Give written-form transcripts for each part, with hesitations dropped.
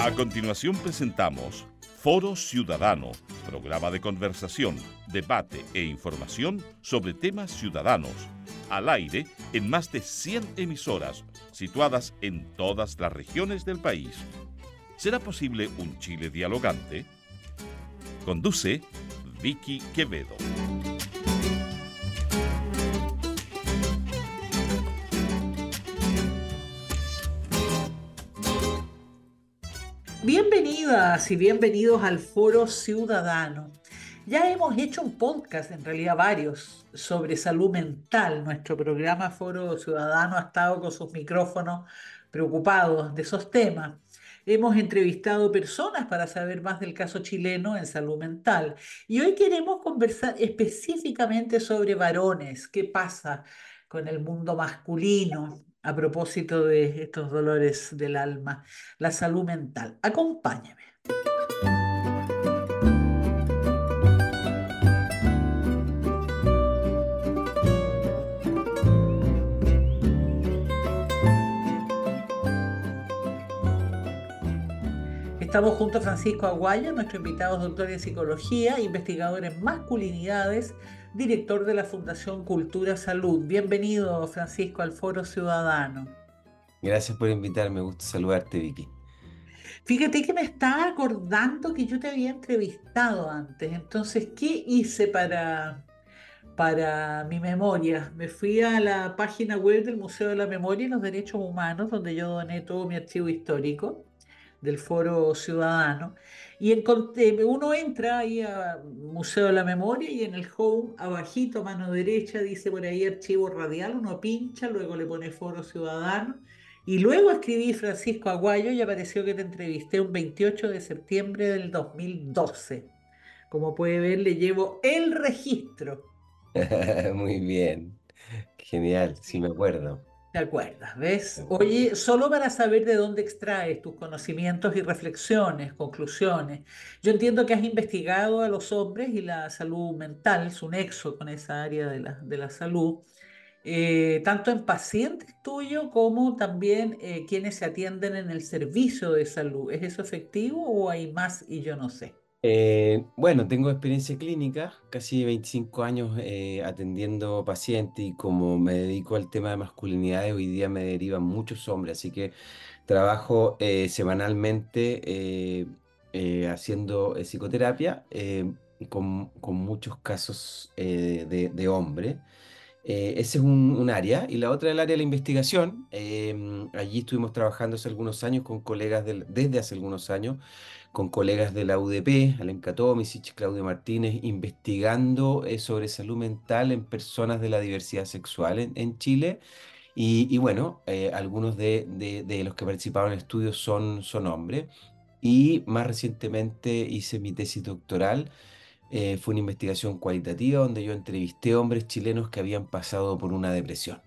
A continuación presentamos Foro Ciudadano, programa de conversación, debate e información sobre temas ciudadanos, al aire en más de 100 emisoras, situadas en todas las regiones del país. ¿Será posible un Chile dialogante? Conduce Vicky Quevedo. Bienvenidas y bienvenidos al Foro Ciudadano. Ya hemos hecho un podcast, en realidad varios, sobre salud mental. Nuestro programa Foro Ciudadano ha estado con sus micrófonos preocupados de esos temas. Hemos entrevistado personas para saber más del caso chileno en salud mental. Y hoy queremos conversar específicamente sobre varones. ¿Qué pasa con el mundo masculino a propósito de estos dolores del alma? La salud mental. Acompáñame. Estamos junto a Francisco Aguayo, nuestro invitado es doctor en psicología, investigador en masculinidades, director de la Fundación Cultura Salud. Bienvenido, Francisco, al Foro Ciudadano. Gracias por invitarme, me gusta saludarte, Vicky. Fíjate que me estaba acordando que yo te había entrevistado antes, entonces, ¿qué hice para mi memoria? Me fui a la página web del Museo de la Memoria y los Derechos Humanos, donde yo doné todo mi archivo histórico del Foro Ciudadano, y uno entra ahí a Museo de la Memoria y en el home, abajito, a mano derecha, dice por ahí archivo radial, uno pincha, luego le pone Foro Ciudadano, y luego escribí Francisco Aguayo y apareció que te entrevisté un 28 de septiembre del 2012. Como puede ver, le llevo el registro. Muy bien, genial, sí me acuerdo. ¿Te acuerdas? Me ¿Ves? acuerdo. Oye, solo para saber de dónde extraes tus conocimientos y reflexiones, conclusiones. Yo entiendo que has investigado a los hombres y la salud mental, su nexo con esa área de la salud, tanto en pacientes tuyos como también quienes se atienden en el servicio de salud. ¿Es eso efectivo o hay más y yo no sé? Bueno, tengo experiencia clínica, casi 25 años atendiendo pacientes y como me dedico al tema de masculinidades, hoy día me derivan muchos hombres, así que trabajo semanalmente haciendo psicoterapia con muchos casos de hombres. Ese es un área. Y la otra es el área de la investigación. Allí estuvimos trabajando hace algunos años con colegas desde hace algunos años, con colegas de la UDP, Alenka Tomisic, Claudio Martínez, investigando sobre salud mental en personas de la diversidad sexual en Chile. Y bueno, algunos de los que participaron en estudios son hombres. Y más recientemente hice mi tesis doctoral. Fue una investigación cualitativa donde yo entrevisté hombres chilenos que habían pasado por una depresión.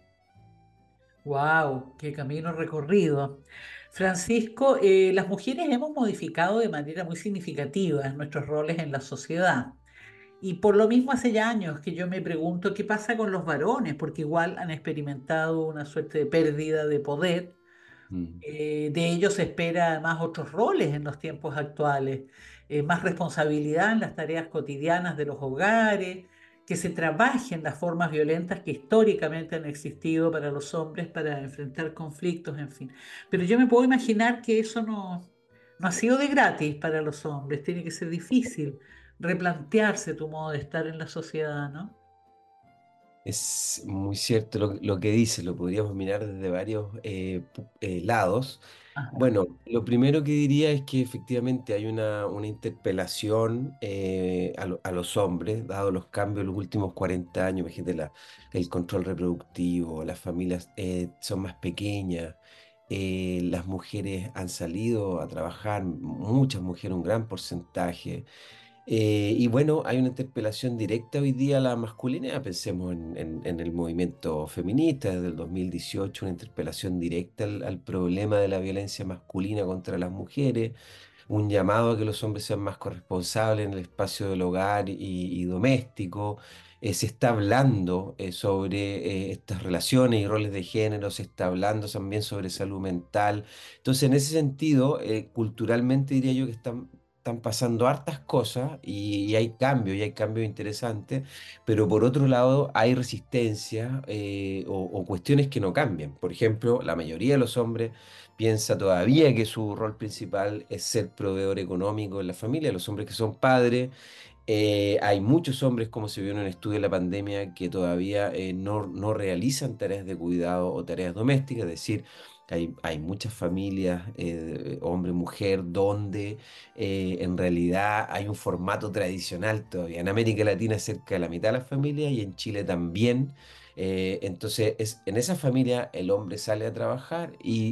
¡Wow! ¡Qué camino recorrido! Francisco, las mujeres hemos modificado de manera muy significativa nuestros roles en la sociedad. Y por lo mismo hace ya años que yo me pregunto qué pasa con los varones, porque igual han experimentado una suerte de pérdida de poder. Mm. De ellos se espera además otros roles en los tiempos actuales, más responsabilidad en las tareas cotidianas de los hogares, que se trabajen las formas violentas que históricamente han existido para los hombres para enfrentar conflictos, en fin. Pero yo me puedo imaginar que eso no ha sido de gratis para los hombres, tiene que ser difícil replantearse tu modo de estar en la sociedad, ¿no? Es muy cierto lo que dice, lo podríamos mirar desde varios lados. Ajá. Bueno, lo primero que diría es que efectivamente hay una interpelación a los hombres, dado los cambios en los últimos 40 años. Imagínate el control reproductivo, las familias son más pequeñas, las mujeres han salido a trabajar, muchas mujeres, un gran porcentaje. Y bueno, hay una interpelación directa hoy día a la masculinidad. Pensemos en el movimiento feminista desde el 2018, una interpelación directa al problema de la violencia masculina contra las mujeres. un llamado a que los hombres sean más corresponsables en el espacio del hogar y doméstico. Se está hablando sobre estas relaciones y roles de género, se está hablando también sobre salud mental. Entonces, en ese sentido, culturalmente diría yo que están pasando hartas cosas y hay cambios interesantes, pero por otro lado hay resistencia o cuestiones que no cambian. Por ejemplo, la mayoría de los hombres piensa todavía que su rol principal es ser proveedor económico en la familia, los hombres que son padres. Hay muchos hombres, como se vio en un estudio de la pandemia, que todavía no realizan tareas de cuidado o tareas domésticas, es decir, hay muchas familias, hombre, mujer, donde en realidad hay un formato tradicional todavía. En América Latina es cerca de la mitad de las familias y en Chile también. Entonces, en esa familia el hombre sale a trabajar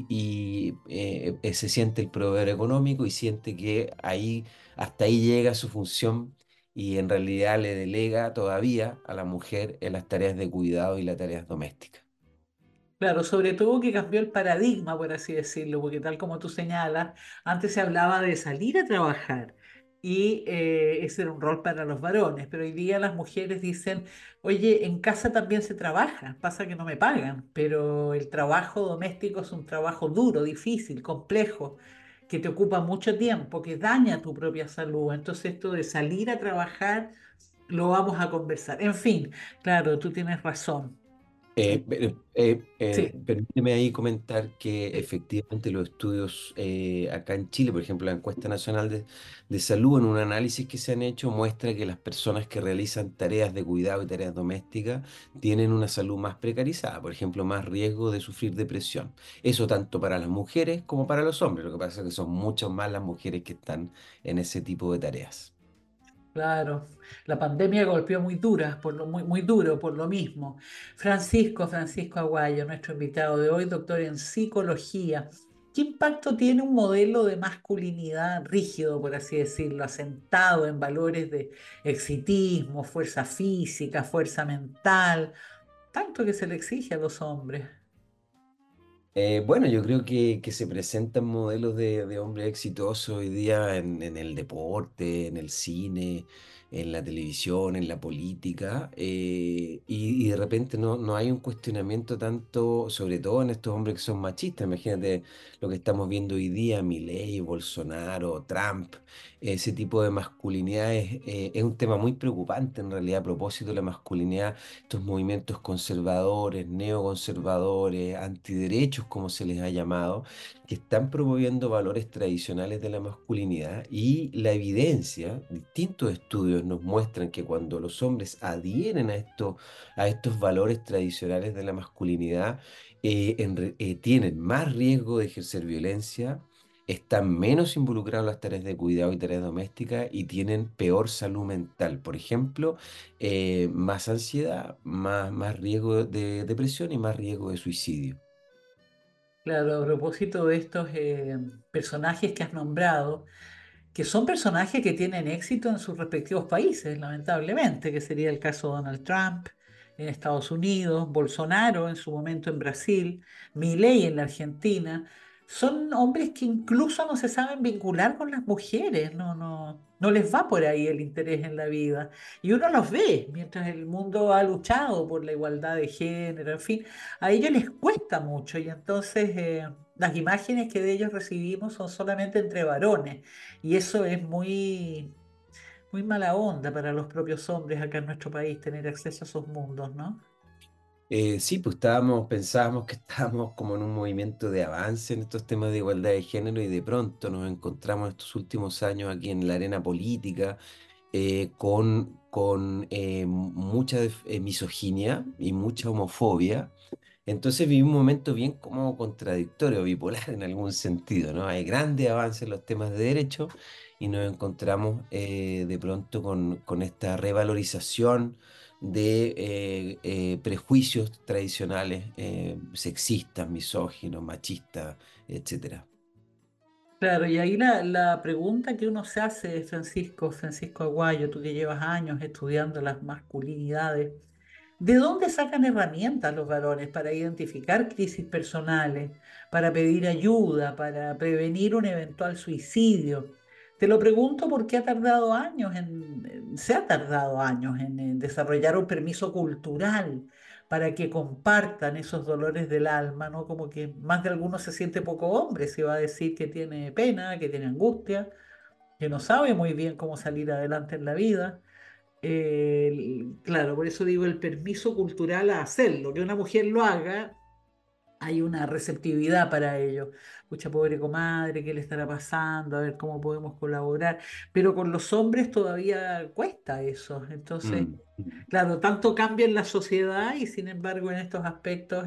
y se siente el proveedor económico y siente que hasta ahí llega su función y en realidad le delega todavía a la mujer en las tareas de cuidado y las tareas domésticas. Claro, sobre todo que cambió el paradigma, por así decirlo, porque tal como tú señalas, antes se hablaba de salir a trabajar y ese era un rol para los varones, pero hoy día las mujeres dicen, oye, en casa también se trabaja, pasa que no me pagan, pero el trabajo doméstico es un trabajo duro, difícil, complejo, que te ocupa mucho tiempo, que daña tu propia salud. Entonces esto de salir a trabajar lo vamos a conversar. En fin, claro, tú tienes razón. Eh, Sí. Permíteme ahí comentar que Sí. efectivamente los estudios acá en Chile, por ejemplo, la encuesta nacional de salud, en un análisis que se han hecho, muestra que las personas que realizan tareas de cuidado y tareas domésticas tienen una salud más precarizada, por ejemplo, más riesgo de sufrir depresión. Eso tanto para las mujeres como para los hombres. Lo que pasa es que son mucho más las mujeres que están en ese tipo de tareas. Claro, la pandemia golpeó muy dura, muy duro por lo mismo. Francisco Aguayo, nuestro invitado de hoy, doctor en psicología. ¿Qué impacto tiene un modelo de masculinidad rígido, por así decirlo, asentado en valores de exitismo, fuerza física, fuerza mental, tanto que se le exige a los hombres? Bueno, yo creo que se presentan modelos de hombre exitoso hoy día en el deporte, en el cine, en la televisión, en la política, y de repente no hay un cuestionamiento tanto, sobre todo en estos hombres que son machistas. Imagínate lo que estamos viendo hoy día, Milei, Bolsonaro, Trump, ese tipo de masculinidad es un tema muy preocupante en realidad a propósito de la masculinidad, estos movimientos conservadores, neoconservadores, antiderechos, como se les ha llamado, que están promoviendo valores tradicionales de la masculinidad y la evidencia, distintos estudios nos muestran que cuando los hombres adhieren a estos valores tradicionales de la masculinidad, tienen más riesgo de ejercer violencia, están menos involucrados en las tareas de cuidado y tareas domésticas y tienen peor salud mental. Por ejemplo, más ansiedad, más riesgo de depresión y más riesgo de suicidio. Claro, a propósito de estos personajes que has nombrado, que son personajes que tienen éxito en sus respectivos países, lamentablemente, que sería el caso de Donald Trump en Estados Unidos, Bolsonaro en su momento en Brasil, Milei en la Argentina. Son hombres que incluso no se saben vincular con las mujeres, no les va por ahí el interés en la vida. Y uno los ve mientras el mundo ha luchado por la igualdad de género, en fin, a ellos les cuesta mucho y entonces las imágenes que de ellos recibimos son solamente entre varones. Y eso es muy mala onda para los propios hombres acá en nuestro país, tener acceso a esos mundos, ¿no? Sí, pues pensábamos que estábamos como en un movimiento de avance en estos temas de igualdad de género y de pronto nos encontramos estos últimos años aquí en la arena política con mucha misoginia y mucha homofobia. Entonces viví un momento bien como contradictorio, bipolar en algún sentido, ¿no? Hay grandes avances en los temas de derecho y nos encontramos de pronto con esta revalorización de prejuicios tradicionales, sexistas, misóginos, machistas, etcétera. Claro, y ahí la pregunta que uno se hace, Francisco Aguayo, tú que llevas años estudiando las masculinidades, ¿de dónde sacan herramientas los varones para identificar crisis personales, para pedir ayuda, para prevenir un eventual suicidio? Te lo pregunto porque ha tardado años se ha tardado años en desarrollar un permiso cultural para que compartan esos dolores del alma, ¿no? Como que más de alguno se siente poco hombre, si va a decir que tiene pena, que tiene angustia, que no sabe muy bien cómo salir adelante en la vida. Claro, por eso digo el permiso cultural a hacerlo, que una mujer lo haga, hay una receptividad para ello. Mucha pobre comadre, ¿qué le estará pasando? A ver cómo podemos colaborar. Pero con los hombres todavía cuesta eso. Entonces, Mm, mm. claro, tanto cambia en la sociedad y sin embargo en estos aspectos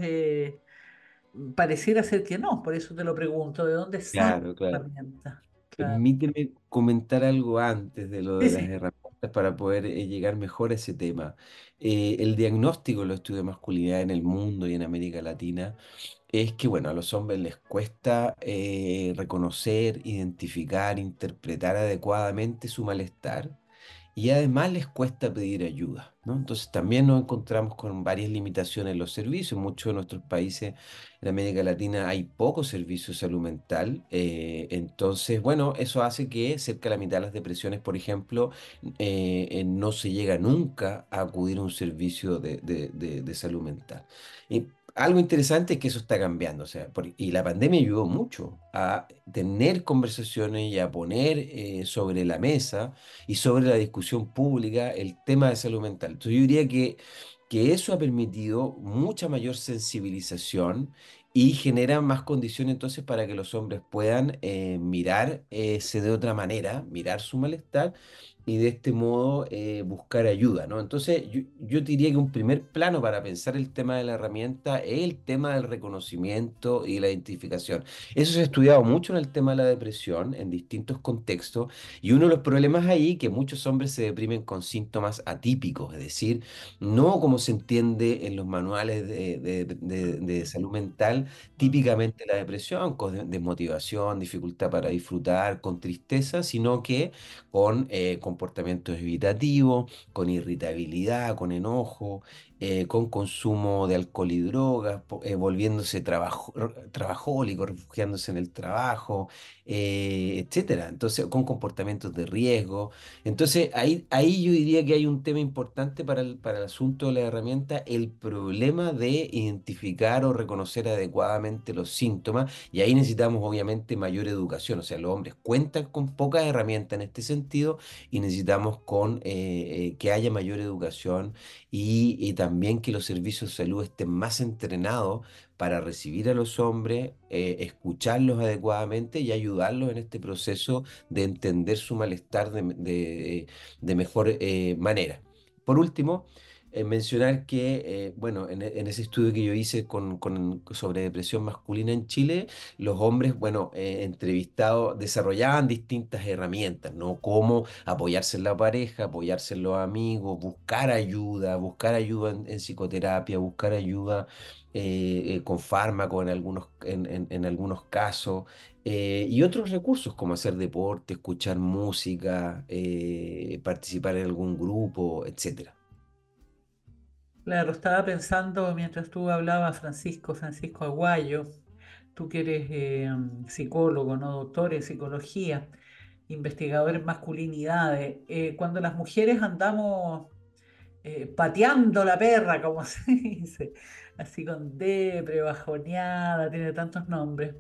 pareciera ser que no. Por eso te lo pregunto, ¿de dónde sale Claro, la claro. herramienta? Claro. Permíteme comentar algo antes de lo Sí, de las sí. herramientas para poder llegar mejor a ese tema. El diagnóstico de los estudios de masculinidad en el mundo y en América Latina es que, bueno, a los hombres les cuesta reconocer, identificar, interpretar adecuadamente su malestar y además les cuesta pedir ayuda, ¿no? Entonces también nos encontramos con varias limitaciones en los servicios. En muchos de nuestros países en América Latina hay pocos servicios de salud mental. Entonces, bueno, eso hace que cerca de la mitad de las depresiones, por ejemplo, no se llega nunca a acudir a un servicio de salud mental. Y algo interesante es que eso está cambiando, o sea, y la pandemia ayudó mucho a tener conversaciones y a poner sobre la mesa y sobre la discusión pública el tema de salud mental. Entonces yo diría que eso ha permitido mucha mayor sensibilización y genera más condiciones entonces para que los hombres puedan mirarse de otra manera, mirar su malestar y de este modo buscar ayuda, ¿no? Entonces yo te diría que un primer plano para pensar el tema de la herramienta es el tema del reconocimiento y la identificación. Eso se ha estudiado mucho en el tema de la depresión en distintos contextos y uno de los problemas ahí que muchos hombres se deprimen con síntomas atípicos, es decir, no como se entiende en los manuales de salud mental, Mm. típicamente la depresión, con desmotivación, dificultad para disfrutar, con tristeza, sino que con comportamientos evitativos, con irritabilidad, con enojo, con consumo de alcohol y drogas, volviéndose trabajólico, refugiándose en el trabajo, etcétera. Entonces, con comportamientos de riesgo. Entonces, ahí yo diría que hay un tema importante para el asunto de la herramienta, el problema de identificar o reconocer adecuadamente los síntomas, y ahí necesitamos obviamente mayor educación, o sea, los hombres cuentan con pocas herramientas en este sentido y necesitamos que haya mayor educación y también que los servicios de salud estén más entrenados para recibir a los hombres, escucharlos adecuadamente y ayudarlos en este proceso de entender su malestar de mejor manera. Por último, mencionar que, bueno, en ese estudio que yo hice sobre depresión masculina en Chile, los hombres, bueno, entrevistados desarrollaban distintas herramientas, ¿no? Cómo apoyarse en la pareja, apoyarse en los amigos, buscar ayuda en psicoterapia, buscar ayuda con fármaco en algunos casos, y otros recursos como hacer deporte, escuchar música, participar en algún grupo, etcétera. Claro, estaba pensando mientras tú hablabas, Francisco Aguayo, tú que eres psicólogo, ¿no? Doctor en psicología, investigador en masculinidades, cuando las mujeres andamos pateando la perra, como se dice, así con depre, bajoneada, tiene tantos nombres,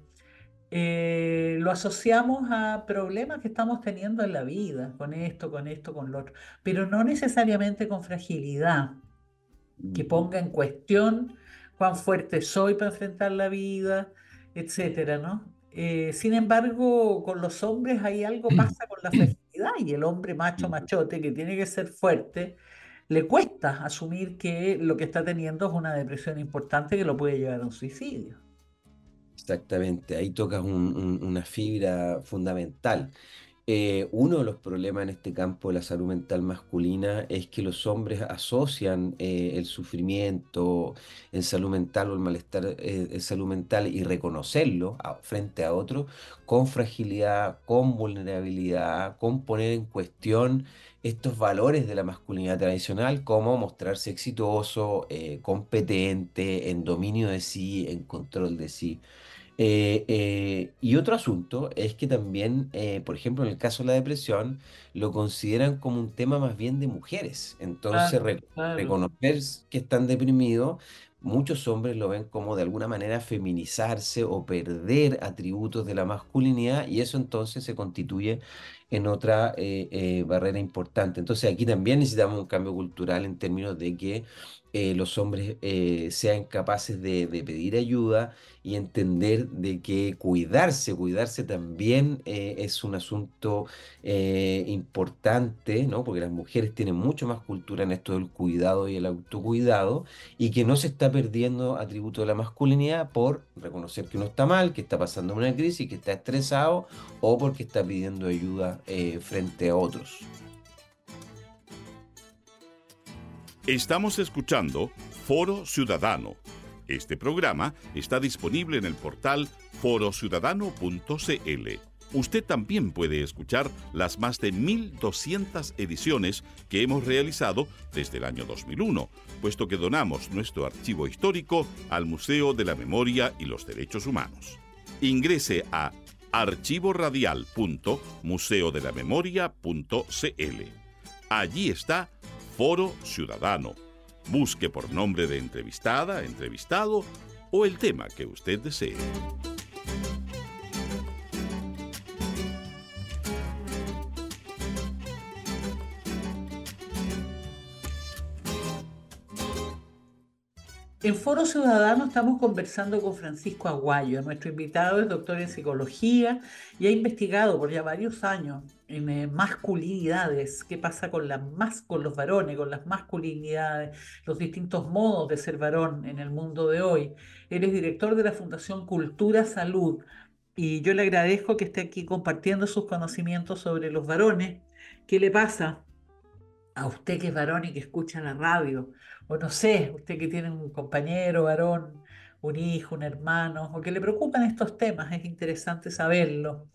lo asociamos a problemas que estamos teniendo en la vida, con esto, con lo otro, pero no necesariamente con fragilidad que Ujú, ponga en cuestión cuán fuerte soy para enfrentar la vida, etcétera, ¿no? Sin embargo, con los hombres hay algo pasa con la fragilidad y el hombre macho ujú. machote que tiene que ser fuerte, le cuesta asumir que lo que está teniendo es una depresión importante que lo puede llevar a un suicidio. Exactamente, ahí tocas una fibra fundamental. Uno de los problemas en este campo de la salud mental masculina es que los hombres asocian el sufrimiento en salud mental o el malestar en salud mental y reconocerlo frente a otros con fragilidad, con vulnerabilidad, con poner en cuestión estos valores de la masculinidad tradicional como mostrarse exitoso, competente, en dominio de sí, en control de sí. Y otro asunto es que también, por ejemplo, en el caso de la depresión, lo consideran como un tema más bien de mujeres. Entonces, Claro, claro. reconocer que están deprimidos, muchos hombres lo ven como de alguna manera feminizarse o perder atributos de la masculinidad y eso entonces se constituye en otra barrera importante. Entonces, aquí también necesitamos un cambio cultural en términos de que los hombres sean capaces de pedir ayuda y entender de que cuidarse también es un asunto importante, ¿no? Porque las mujeres tienen mucho más cultura en esto del cuidado y el autocuidado, y que no se está perdiendo atributo de la masculinidad por reconocer que uno está mal, que está pasando una crisis, que está estresado o porque está pidiendo ayuda frente a otros. Estamos escuchando Foro Ciudadano. Este programa está disponible en el portal forociudadano.cl. Usted también puede escuchar las más de 1.200 ediciones que hemos realizado desde el año 2001, puesto que donamos nuestro archivo histórico al Museo de la Memoria y los Derechos Humanos. Ingrese a archivoradial.museodelamemoria.cl. Allí está Foro Ciudadano. Busque por nombre de entrevistada, entrevistado o el tema que usted desee. En Foro Ciudadano estamos conversando con Francisco Aguayo. Nuestro invitado es doctor en psicología y ha investigado por ya varios años en masculinidades, qué pasa con los varones, con las masculinidades, los distintos modos de ser varón en el mundo de hoy. Él es director de la Fundación Cultura Salud y yo le agradezco que esté aquí compartiendo sus conocimientos sobre los varones. ¿Qué le pasa a usted que es varón y que escucha la radio? O no sé, usted que tiene un compañero varón, un hijo, un hermano, o que le preocupan estos temas, es interesante saberlo.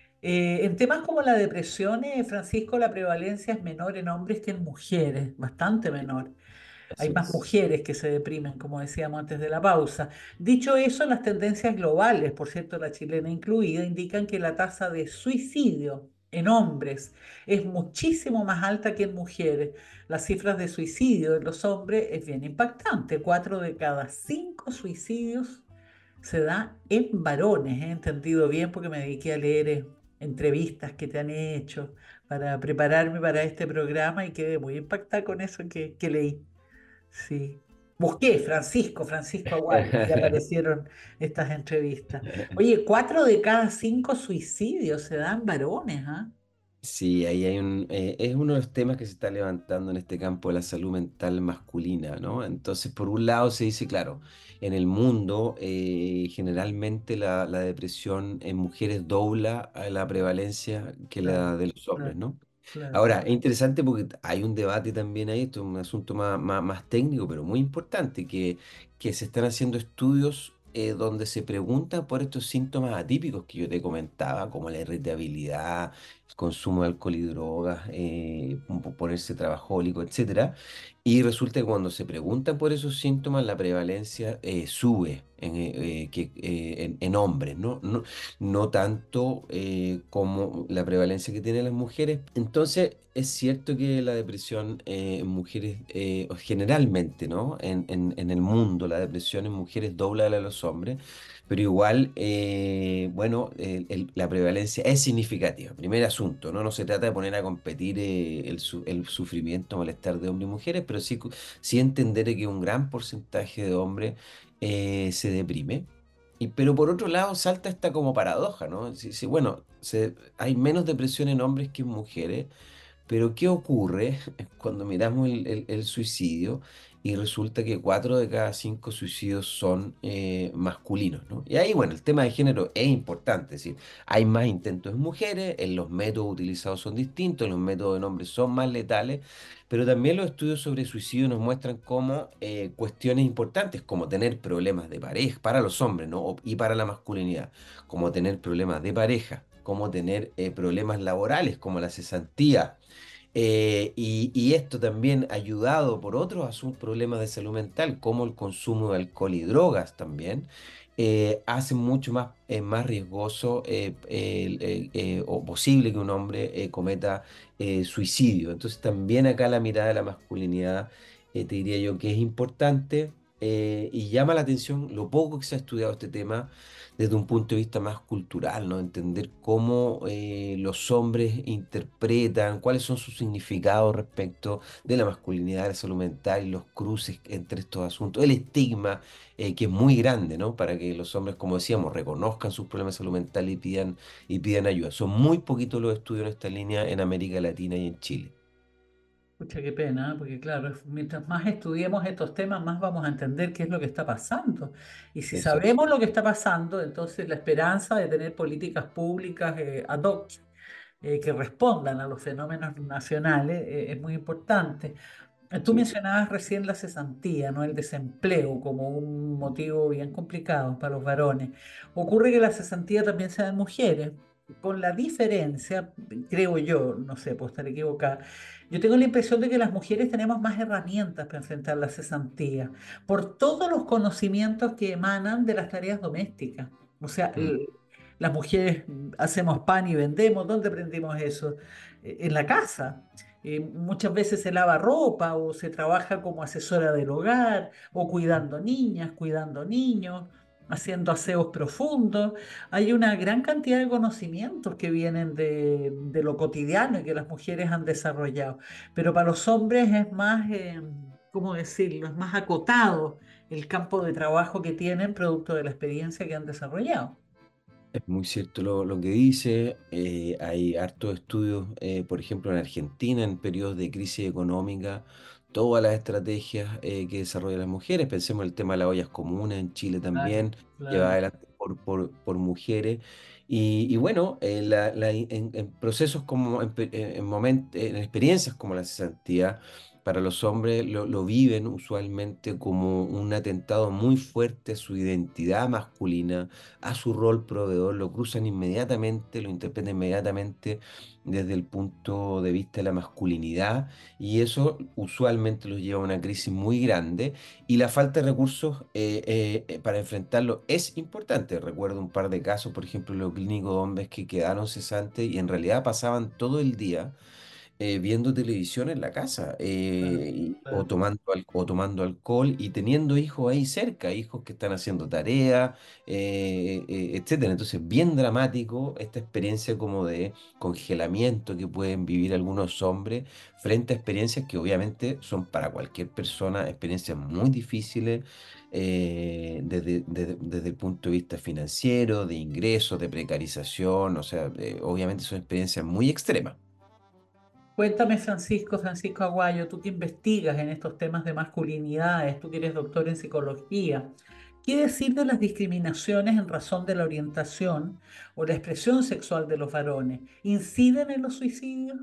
En temas como la depresión, Francisco, la prevalencia es menor en hombres que en mujeres, bastante menor. Hay Así más es. mujeres que se deprimen, como decíamos antes de la pausa. Dicho eso, las tendencias globales, por cierto, la chilena incluida, indican que la tasa de suicidio en hombres es muchísimo más alta que en mujeres. Las cifras de suicidio en los hombres es bien impactante. 4 de cada 5 suicidios se da en varones. He entendido bien porque me dediqué a leer entrevistas que te han hecho para prepararme para este programa y quedé muy impactada con eso que leí. Sí. Busqué Francisco Aguayo y aparecieron estas entrevistas. Oye, 4 de cada 5 suicidios se dan varones, ¿ah? Sí, ahí hay es uno de los temas que se está levantando en este campo de la salud mental masculina, ¿no? Entonces, por un lado se dice, claro, en el mundo generalmente la depresión en mujeres dobla a la prevalencia que Claro, la de los hombres, claro, ¿no? claro. Ahora, es interesante porque hay un debate también ahí, esto es un asunto más técnico, pero muy importante, que se están haciendo estudios donde se preguntan por estos síntomas atípicos que yo te comentaba, como la irritabilidad, el consumo de alcohol y drogas, ponerse trabajólico, etcétera. Y resulta que cuando se preguntan por esos síntomas, la prevalencia sube en hombres, ¿no? No tanto como la prevalencia que tienen las mujeres. Entonces, es cierto que la depresión en mujeres, o generalmente, ¿no? En el mundo, la depresión en mujeres dobla a la de los hombres, pero igual, bueno, la prevalencia es significativa. Primer asunto, ¿no? No se trata de poner a competir el sufrimiento, malestar de hombres y mujeres, pero sí entender que un gran porcentaje de hombres se deprime. Pero por otro lado salta esta como paradoja, ¿no? Bueno, hay menos depresión en hombres que en mujeres, pero ¿qué ocurre cuando miramos el suicidio y resulta que 4 de cada 5 suicidios son masculinos, ¿no? Y ahí, bueno, el tema de género es importante, es decir, hay más intentos en mujeres, los métodos utilizados son distintos, los métodos en hombres son más letales, pero también los estudios sobre suicidio nos muestran cómo cuestiones importantes, como tener problemas de pareja para los hombres, ¿no? Y para la masculinidad, como tener problemas de pareja, como tener problemas laborales, como la cesantía, y esto también ayudado por otros problemas de salud mental, como el consumo de alcohol y drogas también, hace mucho más riesgoso o posible que un hombre cometa suicidio. Entonces también acá la mirada de la masculinidad, te diría yo que es importante, y llama la atención lo poco que se ha estudiado este tema desde un punto de vista más cultural, ¿no? Entender cómo los hombres interpretan, cuáles son sus significados respecto de la masculinidad, de la salud mental y los cruces entre estos asuntos, el estigma que es muy grande, ¿no? Para que los hombres, como decíamos, reconozcan sus problemas de salud mental y pidan ayuda. Son muy poquitos los estudios en esta línea en América Latina y en Chile. Pucha, qué pena, ¿eh? Porque claro, mientras más estudiemos estos temas, más vamos a entender qué es lo que está pasando. Y si Exacto. sabemos lo que está pasando, entonces la esperanza de tener políticas públicas ad hoc que respondan a los fenómenos nacionales es muy importante. Tú Sí. mencionabas recién la cesantía, ¿no? El desempleo como un motivo bien complicado para los varones. Ocurre que la cesantía también se da en mujeres, con la diferencia, creo yo, no sé, puedo estar equivocada, yo tengo la impresión de que las mujeres tenemos más herramientas para enfrentar la cesantía, por todos los conocimientos que emanan de las tareas domésticas. O sea, Mm. las mujeres hacemos pan y vendemos, ¿dónde aprendimos eso? En la casa. Muchas veces se lava ropa o se trabaja como asesora del hogar o cuidando niñas, cuidando niños, haciendo aseos profundos. Hay una gran cantidad de conocimientos que vienen de lo cotidiano y que las mujeres han desarrollado. Pero para los hombres es más, ¿cómo decirlo? Es más acotado el campo de trabajo que tienen producto de la experiencia que han desarrollado. Es muy cierto lo que dice. Hay hartos estudios, por ejemplo, en Argentina, en periodos de crisis económica, todas las estrategias que desarrollan las mujeres. Pensemos en el tema de las ollas comunes en Chile Claro, también, llevada claro. adelante por mujeres. Y bueno, en procesos como en experiencias como la cesantía, para los hombres lo viven usualmente como un atentado muy fuerte a su identidad masculina, a su rol proveedor, lo cruzan inmediatamente, lo interpretan inmediatamente desde el punto de vista de la masculinidad, y eso usualmente los lleva a una crisis muy grande, y la falta de recursos para enfrentarlo es importante. Recuerdo un par de casos, por ejemplo, en los clínicos de hombres que quedaron cesantes y en realidad pasaban todo el día viendo televisión en la casa, Claro, o claro. tomando alcohol y teniendo hijos ahí cerca, hijos que están haciendo tarea, etcétera. Entonces, bien dramático esta experiencia como de congelamiento que pueden vivir algunos hombres frente a experiencias que obviamente son para cualquier persona experiencias muy difíciles. Desde el punto de vista financiero, de ingresos, de precarización, o sea, obviamente son experiencias muy extremas. Cuéntame, Francisco Aguayo, tú que investigas en estos temas de masculinidades, tú que eres doctor en psicología, ¿qué decir de las discriminaciones en razón de la orientación o la expresión sexual de los varones? ¿Inciden en los suicidios?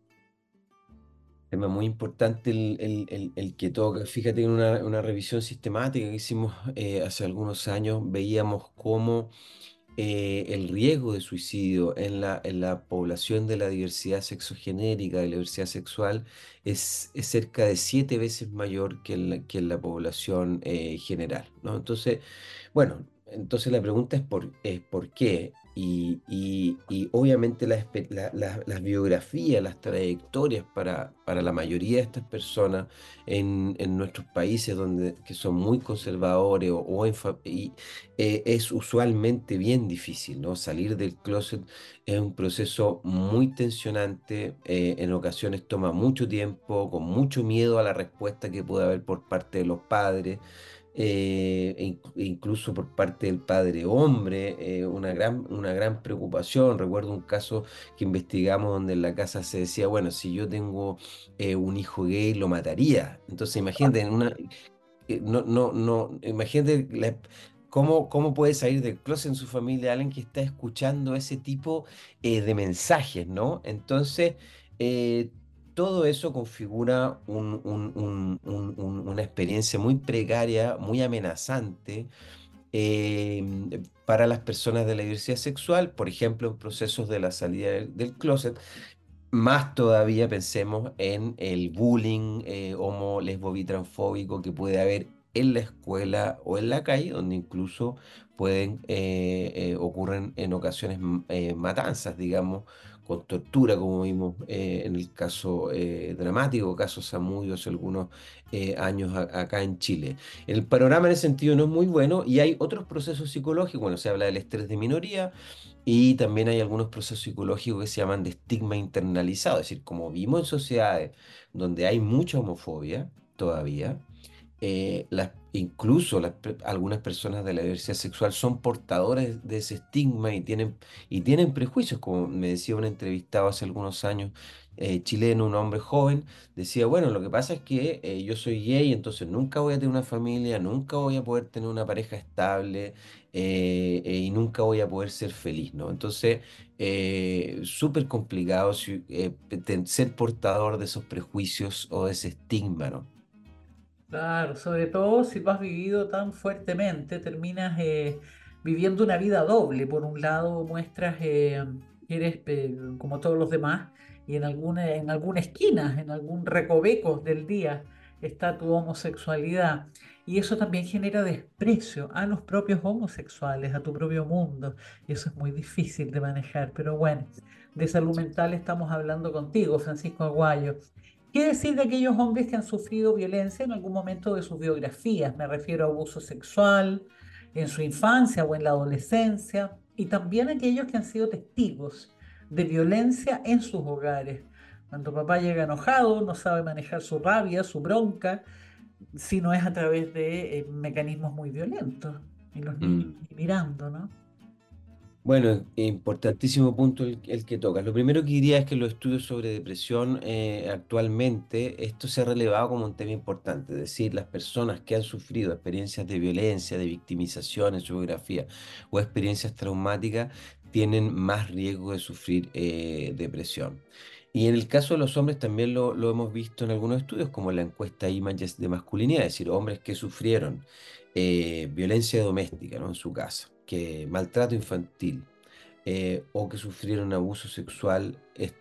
Tema muy importante el que toca. Fíjate, en una revisión sistemática que hicimos hace algunos años, veíamos cómo el riesgo de suicidio en la población de la diversidad sexogenérica, de la diversidad sexual, es cerca de 7 veces mayor que en la población general, ¿no? Entonces, bueno, entonces la pregunta es por qué. Y obviamente las biografías, las trayectorias para la mayoría de estas personas en nuestros países que son muy conservadores es usualmente bien difícil, ¿no? Salir del closet es un proceso muy tensionante, en ocasiones toma mucho tiempo, con mucho miedo a la respuesta que puede haber por parte de los padres, incluso por parte del padre hombre, una gran preocupación. Recuerdo un caso que investigamos donde en la casa se decía, bueno, si yo tengo un hijo gay, lo mataría. Entonces, imagínate, no, imagínate cómo puede salir del closet en su familia alguien que está escuchando ese tipo de mensajes, ¿no? Entonces, eh, todo eso configura una experiencia muy precaria, muy amenazante para las personas de la diversidad sexual, por ejemplo, en procesos de la salida del closet. Más todavía pensemos en el bullying homo, lesbo, bitransfóbico que puede haber en la escuela o en la calle, donde incluso ocurren en ocasiones matanzas, digamos, con tortura, como vimos en el caso dramático, caso Zamudio hace algunos años acá en Chile. El panorama en ese sentido no es muy bueno y hay otros procesos psicológicos, bueno, se habla del estrés de minoría y también hay algunos procesos psicológicos que se llaman de estigma internalizado, es decir, como vivimos en sociedades donde hay mucha homofobia todavía, incluso algunas personas de la diversidad sexual son portadores de ese estigma y tienen prejuicios, como me decía un entrevistado hace algunos años, chileno, un hombre joven, decía, bueno, lo que pasa es que yo soy gay, entonces nunca voy a tener una familia, nunca voy a poder tener una pareja estable y nunca voy a poder ser feliz, ¿no? Entonces, súper complicado ser portador de esos prejuicios o de ese estigma, ¿no? Claro, sobre todo si tú has vivido tan fuertemente, terminas viviendo una vida doble. Por un lado, muestras que eres como todos los demás y en alguna esquina, en algún recoveco del día está tu homosexualidad. Y eso también genera desprecio a los propios homosexuales, a tu propio mundo. Y eso es muy difícil de manejar. Pero bueno, de salud mental estamos hablando contigo, Francisco Aguayo. ¿Qué decir de aquellos hombres que han sufrido violencia en algún momento de sus biografías? Me refiero a abuso sexual en su infancia o en la adolescencia, y también aquellos que han sido testigos de violencia en sus hogares. Cuando papá llega enojado, no sabe manejar su rabia, su bronca, si no es a través de mecanismos muy violentos. Y los niños Mm. ahí mirando, ¿no? Bueno, importantísimo punto el que tocas. Lo primero que diría es que los estudios sobre depresión actualmente, esto se ha relevado como un tema importante, es decir, las personas que han sufrido experiencias de violencia, de victimización en su biografía o experiencias traumáticas tienen más riesgo de sufrir depresión. Y en el caso de los hombres también lo hemos visto en algunos estudios, como la encuesta Images de masculinidad, es decir, hombres que sufrieron violencia doméstica, ¿no? En su casa, que maltrato infantil o que sufrieron abuso sexual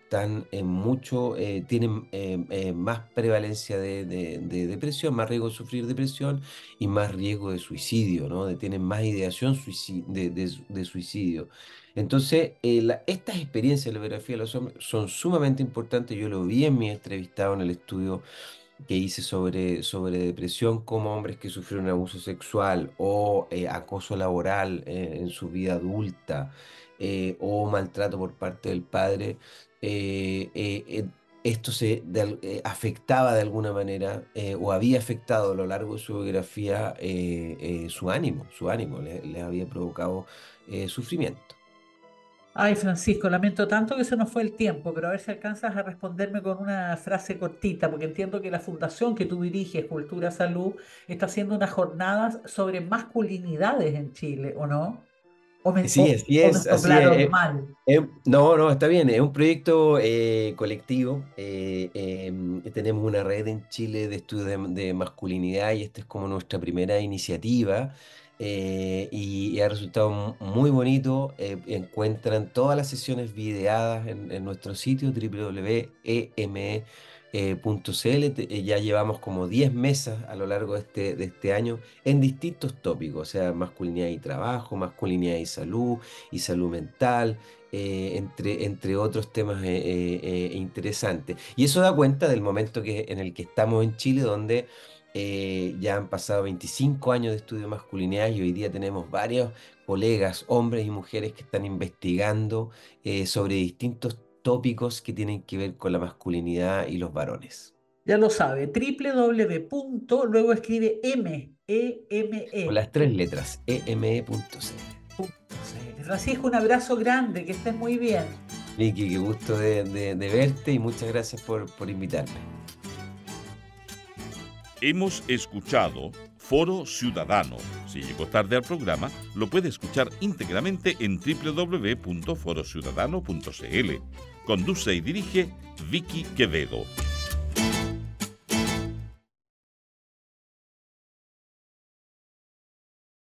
tienen más prevalencia de depresión, más riesgo de sufrir depresión y más riesgo de suicidio, ¿no? Tienen más ideación de suicidio. Entonces, estas experiencias de la biografía de los hombres son sumamente importantes. Yo lo vi en mi entrevistado en el estudio que hice sobre depresión, como hombres que sufrieron abuso sexual o acoso laboral en su vida adulta o maltrato por parte del padre, esto afectaba de alguna manera o había afectado a lo largo de su biografía su ánimo, le había provocado sufrimiento. Ay, Francisco, lamento tanto que se nos fue el tiempo, pero a ver si alcanzas a responderme con una frase cortita, porque entiendo que la fundación que tú diriges, Cultura Salud, está haciendo unas jornadas sobre masculinidades en Chile, ¿o no? Sí, así O me es, así es. soplaron mal. No, no, está bien, es un proyecto colectivo. Tenemos una red en Chile de estudio de masculinidad y esta es como nuestra primera iniciativa y ha resultado muy bonito. Encuentran todas las sesiones videadas en nuestro sitio www.eme.cl. Ya llevamos como 10 mesas a lo largo de este año en distintos tópicos, o sea, masculinidad y trabajo, masculinidad y salud mental, entre otros temas interesantes. Y eso da cuenta del momento en el que estamos en Chile, donde ya han pasado 25 años de estudio de masculinidad y hoy día tenemos varios colegas, hombres y mujeres, que están investigando sobre distintos tópicos que tienen que ver con la masculinidad y los varones. Ya lo sabe, luego escribe Con M-E-M-E. las tres letras, eme.cl. Francisco, un abrazo grande, que estés muy bien. Vicky, qué gusto de verte y muchas gracias por invitarme. Hemos escuchado Foro Ciudadano. Si llegó tarde al programa, lo puede escuchar íntegramente en www.forociudadano.cl. Conduce y dirige Vicky Quevedo.